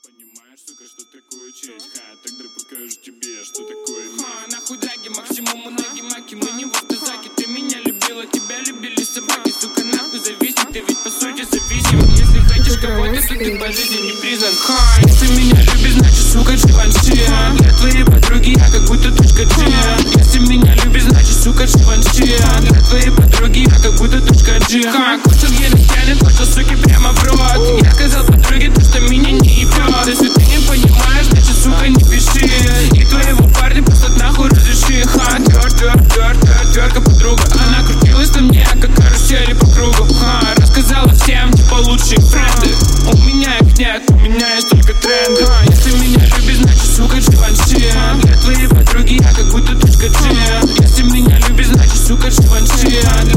Понимаешь, сука, что такое честь? Тогда покажу тебе, что такое месть. Нахуй драги, максимум унаги маки. Мы не в автозаке, ты меня любила, тебя любили собаки. Сука, нахуй зависит, ты ведь по сути зависим. Если хочешь кого-то, то ты по жизни не признан. Если меня любишь, значит, сука, Живанши. Для твоей подруги я как будто точка G. Если меня любишь, значит, сука, Живанши. Для твоей подруги я как будто точка G. Кушал еле тянет, пошел, суки, прямо в рот. Я сказал подруге, то, что меня не ебет. Если ты не понимаешь, значит, сука, не пиши. И твоего парня просто нахуй разреши. Тверка подруга, она крутилась на мне, как карусели по кругу. Рассказала всем, типа, лучшие френды. У меня их нет, у меня есть только тренды. Если меня любишь, значит, сука, Живанши. Для твоей подруги я как будто точка G. Если меня любишь, значит, сука, Живанши.